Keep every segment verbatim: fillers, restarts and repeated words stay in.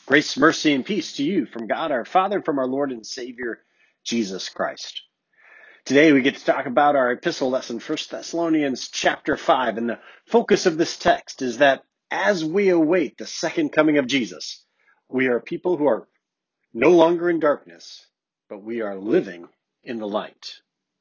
Grace, mercy, and peace to you from God our Father, from our Lord and Savior, Jesus Christ. Today we get to talk about our epistle lesson, First Thessalonians chapter five, and the focus of this text is that as we await the second coming of Jesus, we are people who are no longer in darkness, but we are living in the light.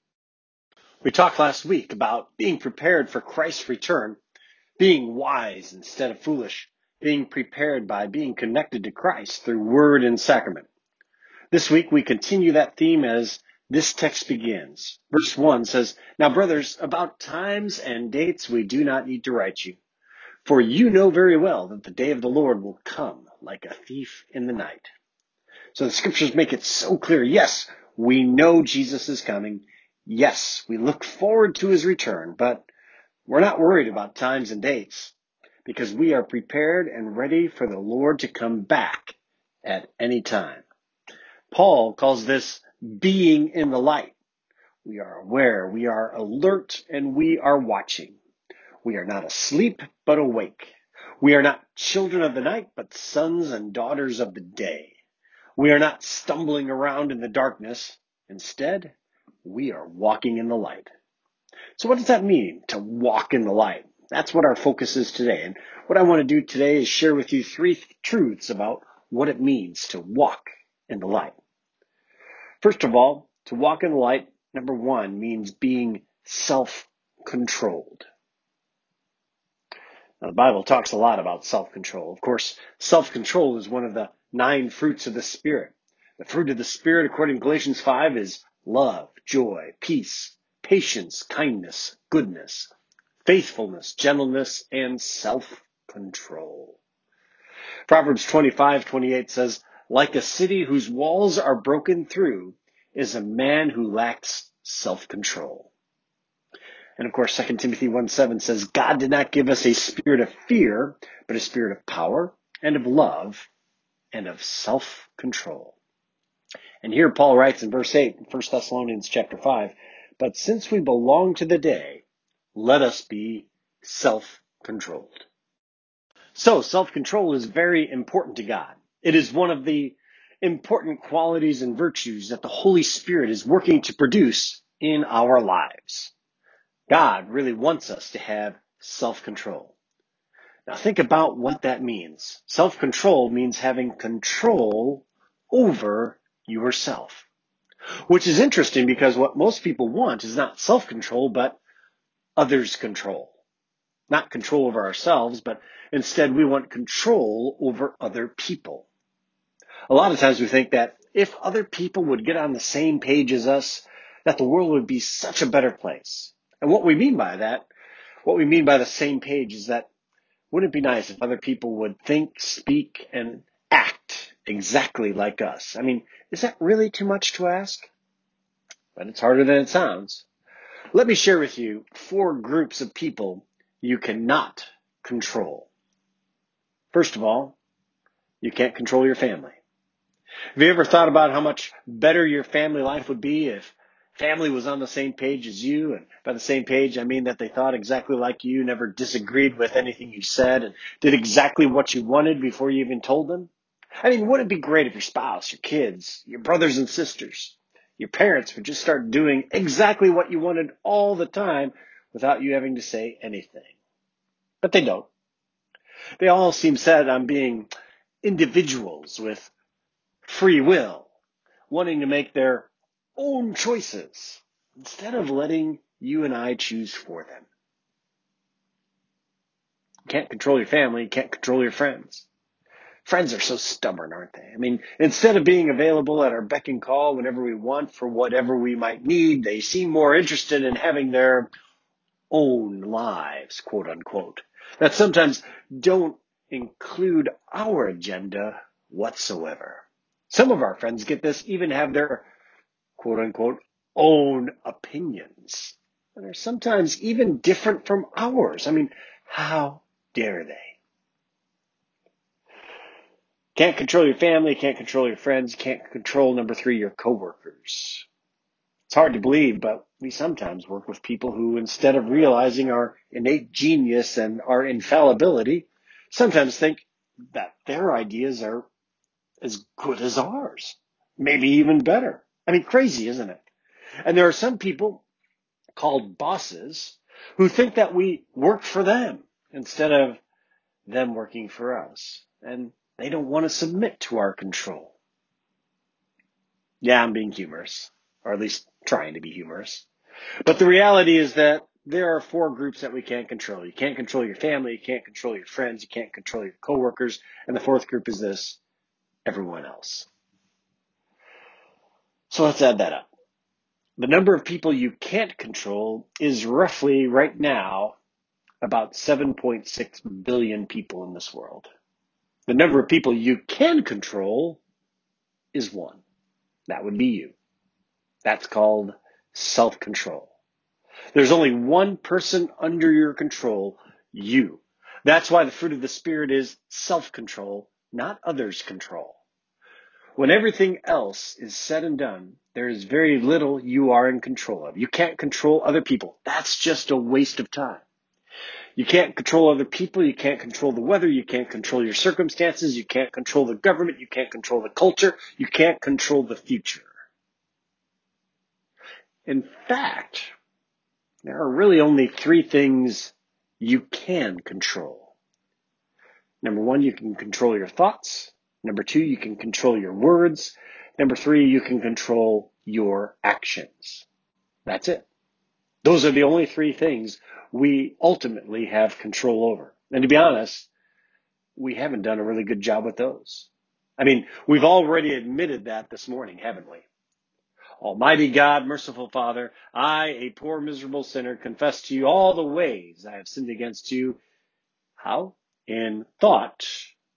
We talked last week about being prepared for Christ's return, being wise instead of foolish, being prepared by being connected to Christ through word and sacrament. This week we continue that theme as this text begins. Verse one says, "Now, brothers, about times and dates we do not need to write you, for you know very well that the day of the Lord will come like a thief in the night." So the scriptures make it so clear. Yes, we know Jesus is coming. Yes, we look forward to his return, but we're not worried about times and dates because we are prepared and ready for the Lord to come back at any time. Paul calls this being in the light. We are aware, we are alert, and we are watching. We are not asleep, but awake. We are not children of the night, but sons and daughters of the day. We are not stumbling around in the darkness. Instead, we are walking in the light. So what does that mean, to walk in the light? That's what our focus is today. And what I want to do today is share with you three truths about what it means to walk in the light. First of all, to walk in the light, number one, means being self-controlled. Now, the Bible talks a lot about self-control. Of course, self-control is one of the nine fruits of the Spirit. The fruit of the Spirit, according to Galatians five, is love, joy, peace, patience, kindness, goodness, faithfulness, gentleness, and self-control. Proverbs twenty-five twenty-eight says, "Like a city whose walls are broken through is a man who lacks self-control." And of course, Second Timothy one seven says, "God did not give us a spirit of fear, but a spirit of power and of love and of self-control." And here Paul writes in verse eight, in First Thessalonians chapter five, "But since we belong to the day, let us be self-controlled." So self-control is very important to God. It is one of the important qualities and virtues that the Holy Spirit is working to produce in our lives. God really wants us to have self-control. Now think about what that means. Self-control means having control over yourself, which is interesting because what most people want is not self-control, but others' control. Not control over ourselves, but instead we want control over other people. A lot of times we think that if other people would get on the same page as us, that the world would be such a better place. And what we mean by that, what we mean by the same page is that wouldn't it be nice if other people would think, speak, and act exactly like us? I mean, is that really too much to ask? But it's harder than it sounds. Let me share with you four groups of people you cannot control. First of all, you can't control your family. Have you ever thought about how much better your family life would be if family was on the same page as you? And by the same page, I mean that they thought exactly like you, never disagreed with anything you said, and did exactly what you wanted before you even told them? I mean, wouldn't it be great if your spouse, your kids, your brothers and sisters, your parents would just start doing exactly what you wanted all the time without you having to say anything? But they don't. They all seem set on being individuals with free will, wanting to make their own choices instead of letting you and I choose for them. You can't control your family, you can't control your friends. Friends are so stubborn, aren't they? I mean, instead of being available at our beck and call whenever we want for whatever we might need, they seem more interested in having their own lives, quote unquote, that sometimes don't include our agenda whatsoever. Some of our friends get this, even have their quote unquote own opinions that are sometimes even different from ours. I mean, how dare they? Can't control your family, can't control your friends, can't control, number three, your coworkers. It's hard to believe, but we sometimes work with people who, instead of realizing our innate genius and our infallibility, sometimes think that their ideas are as good as ours. Maybe even better. I mean, crazy, isn't it? And there are some people called bosses who think that we work for them instead of them working for us. And they don't want to submit to our control. Yeah, I'm being humorous, or at least trying to be humorous. But the reality is that there are four groups that we can't control. You can't control your family, you can't control your friends, you can't control your coworkers, and the fourth group is this, everyone else. So let's add that up. The number of people you can't control is roughly right now about seven point six billion people in this world. The number of people you can control is one. That would be you. That's called self-control. There's only one person under your control, you. That's why the fruit of the Spirit is self-control, not others' control. When everything else is said and done, there is very little you are in control of. You can't control other people. That's just a waste of time. You can't control other people. You can't control the weather. You can't control your circumstances. You can't control the government. You can't control the culture. You can't control the future. In fact, there are really only three things you can control. Number one, you can control your thoughts. Number two, you can control your words. Number three, you can control your actions. That's it. Those are the only three things we ultimately have control over. And to be honest, we haven't done a really good job with those. I mean, we've already admitted that this morning, haven't we? Almighty God, merciful Father, I, a poor miserable sinner, confess to you all the ways I have sinned against you. How? In thought,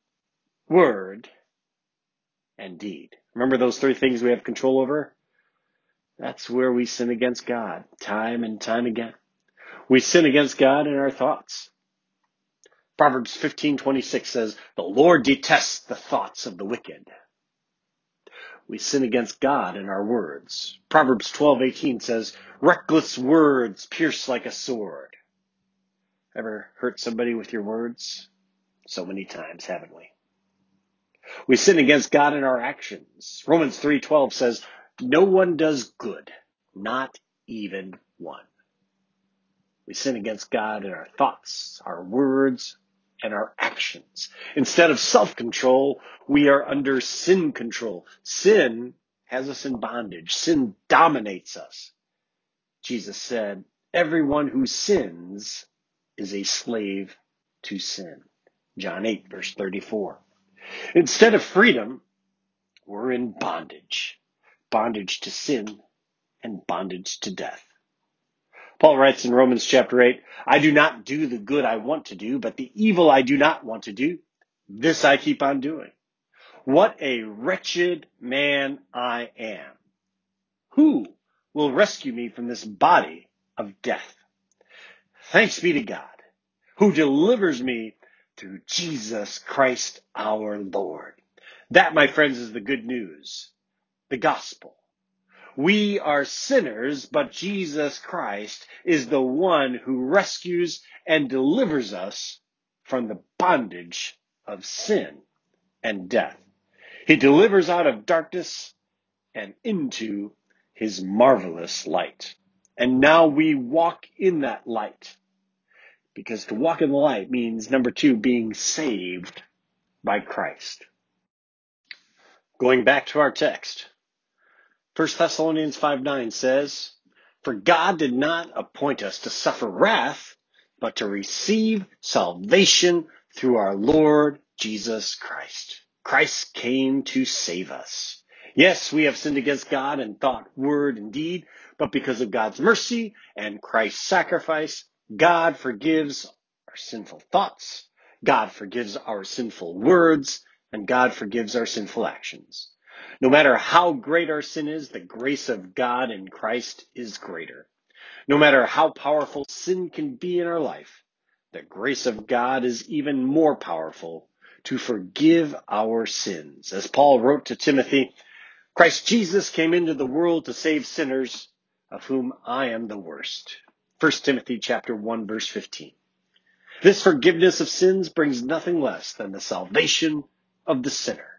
word, and deed. Remember those three things we have control over? That's where we sin against God, time and time again. We sin against God in our thoughts. Proverbs fifteen twenty-six says, the Lord detests the thoughts of the wicked. We sin against God in our words. Proverbs twelve eighteen says, reckless words pierce like a sword. Ever hurt somebody with your words? So many times, haven't we? We sin against God in our actions. Romans three twelve says, no one does good, not even one. We sin against God in our thoughts, our words, and our actions. Instead of self-control, we are under sin control. Sin has us in bondage. Sin dominates us. Jesus said, everyone who sins is a slave to sin. John eight, verse thirty-four. Instead of freedom, we're in bondage. Bondage to sin and bondage to death. Paul writes in Romans chapter eight, I do not do the good I want to do, but the evil I do not want to do, this I keep on doing. What a wretched man I am. Who will rescue me from this body of death? Thanks be to God, who delivers me through Jesus Christ our Lord. That, my friends, is the good news, the gospel. We are sinners, but Jesus Christ is the one who rescues and delivers us from the bondage of sin and death. He delivers out of darkness and into his marvelous light. And now we walk in that light. Because to walk in the light means, number two, being saved by Christ. Going back to our text, First Thessalonians five nine says, for God did not appoint us to suffer wrath, but to receive salvation through our Lord Jesus Christ. Christ came to save us. Yes, we have sinned against God in thought, word, and deed, but because of God's mercy and Christ's sacrifice, God forgives our sinful thoughts, God forgives our sinful words, and God forgives our sinful actions. No matter how great our sin is, the grace of God in Christ is greater. No matter how powerful sin can be in our life, the grace of God is even more powerful to forgive our sins. As Paul wrote to Timothy, Christ Jesus came into the world to save sinners, of whom I am the worst. First Timothy chapter one, verse fifteen. This forgiveness of sins brings nothing less than the salvation of the sinner.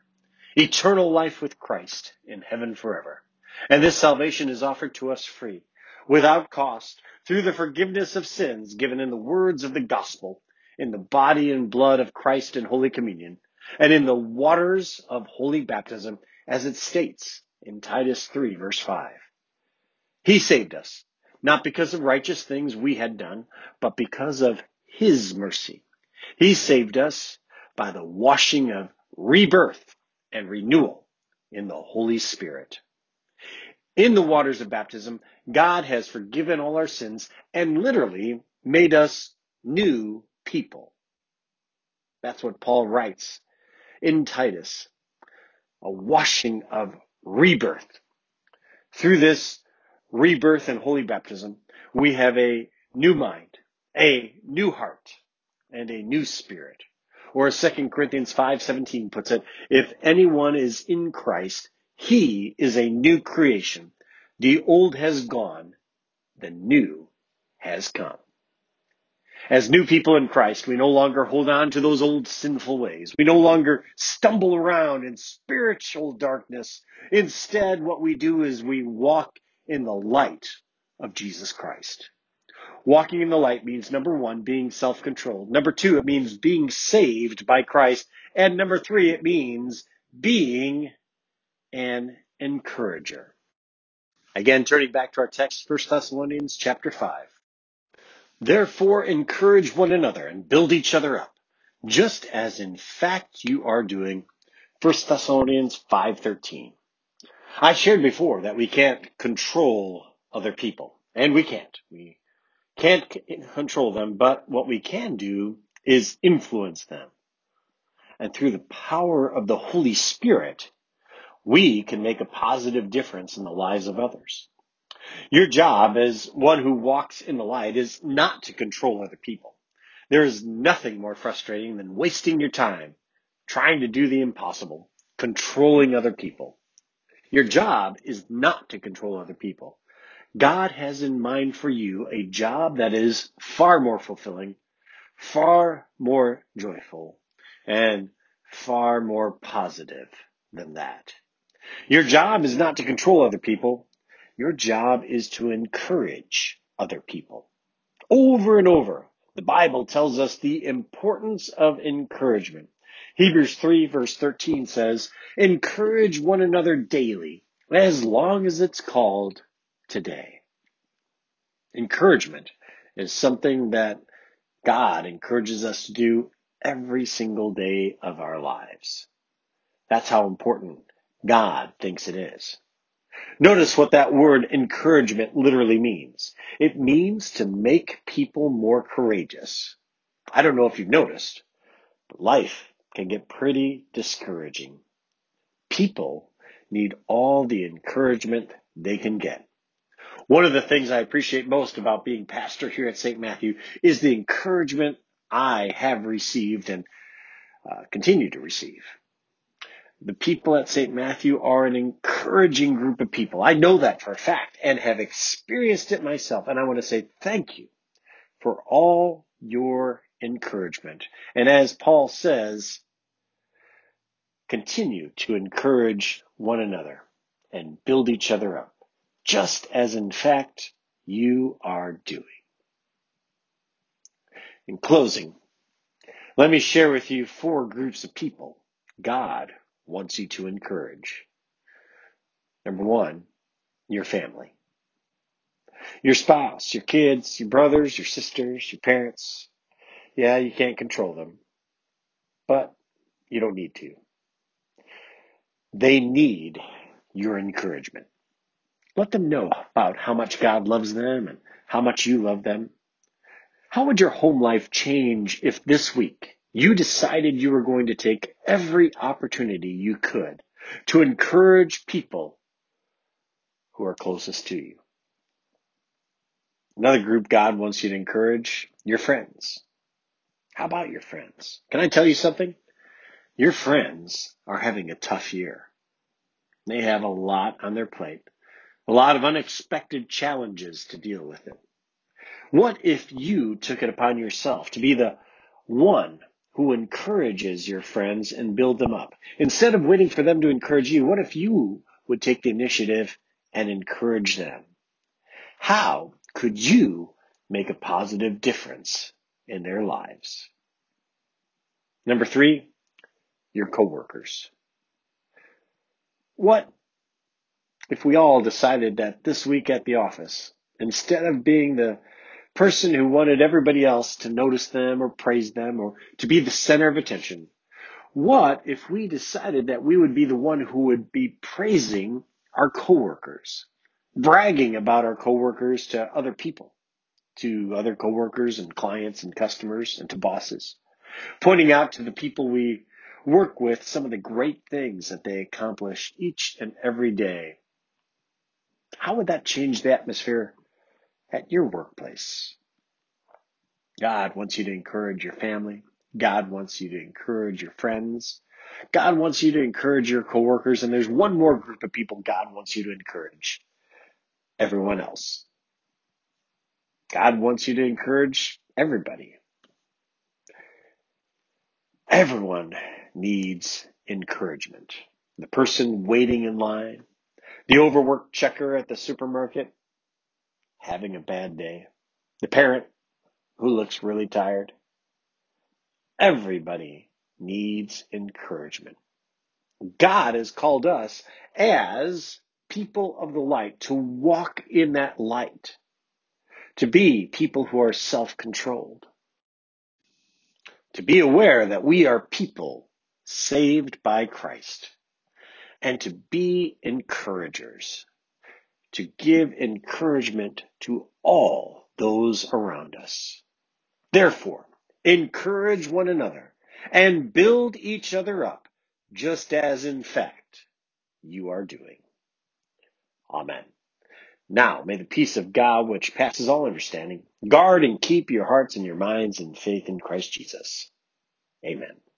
eternal life with Christ in heaven forever. And this salvation is offered to us free, without cost, through the forgiveness of sins given in the words of the gospel, in the body and blood of Christ in Holy Communion, and in the waters of holy baptism, as it states in Titus three, verse five. He saved us, not because of righteous things we had done, but because of his mercy. He saved us by the washing of rebirth and renewal in the Holy Spirit. In the waters of baptism, God has forgiven all our sins and literally made us new people. That's what Paul writes in Titus, a washing of rebirth. Through this rebirth and holy baptism, we have a new mind, a new heart, and a new spirit. Or as Second Corinthians five seventeen puts it, if anyone is in Christ, he is a new creation. The old has gone, the new has come. As new people in Christ, we no longer hold on to those old sinful ways. We no longer stumble around in spiritual darkness. Instead, what we do is we walk in the light of Jesus Christ. Walking in the light means, number one, being self-controlled. Number two, it means being saved by Christ. And number three, it means being an encourager. Again, turning back to our text, First Thessalonians chapter five. Therefore, encourage one another and build each other up, just as in fact you are doing. First Thessalonians five thirteen. I shared before that we can't control other people, and we can't. We can't control them, but what we can do is influence them. And through the power of the Holy Spirit, we can make a positive difference in the lives of others. Your job as one who walks in the light is not to control other people. There is nothing more frustrating than wasting your time trying to do the impossible, controlling other people. Your job is not to control other people. God has in mind for you a job that is far more fulfilling, far more joyful, and far more positive than that. Your job is not to control other people. Your job is to encourage other people. Over and over, the Bible tells us the importance of encouragement. Hebrews three verse thirteen says, encourage one another daily, as long as it's called today. Encouragement is something that God encourages us to do every single day of our lives. That's how important God thinks it is. Notice what that word encouragement literally means. It means to make people more courageous. I don't know if you've noticed, but life can get pretty discouraging. People need all the encouragement they can get. One of the things I appreciate most about being pastor here at Saint Matthew is the encouragement I have received and uh, continue to receive. The people at Saint Matthew are an encouraging group of people. I know that for a fact and have experienced it myself. And I want to say thank you for all your encouragement. And as Paul says, continue to encourage one another and build each other up, just as in fact you are doing. In closing, let me share with you four groups of people God wants you to encourage. Number one, your family. Your spouse, your kids, your brothers, your sisters, your parents. Yeah, you can't control them, but you don't need to. They need your encouragement. Let them know about how much God loves them and how much you love them. How would your home life change if this week you decided you were going to take every opportunity you could to encourage people who are closest to you? Another group God wants you to encourage, your friends. How about your friends? Can I tell you something? Your friends are having a tough year. They have a lot on their plate, a lot of unexpected challenges to deal with it. What if you took it upon yourself to be the one who encourages your friends and build them up. Instead of waiting for them to encourage you, what if you would take the initiative and encourage them? How could you make a positive difference in their lives? Number three, your coworkers. What if we all decided that this week at the office, instead of being the person who wanted everybody else to notice them or praise them or to be the center of attention, what if we decided that we would be the one who would be praising our coworkers, bragging about our coworkers to other people, to other coworkers and clients and customers and to bosses, pointing out to the people we work with some of the great things that they accomplish each and every day? How would that change the atmosphere at your workplace? God wants you to encourage your family. God wants you to encourage your friends. God wants you to encourage your coworkers. And there's one more group of people God wants you to encourage. Everyone else. God wants you to encourage everybody. Everyone needs encouragement. The person waiting in line, the overworked checker at the supermarket, having a bad day, the parent who looks really tired. Everybody needs encouragement. God has called us as people of the light to walk in that light, to be people who are self-controlled, to be aware that we are people saved by Christ, and to be encouragers, to give encouragement to all those around us. Therefore, encourage one another and build each other up, just as in fact you are doing. Amen. Now, may the peace of God, which passes all understanding, guard and keep your hearts and your minds in faith in Christ Jesus. Amen.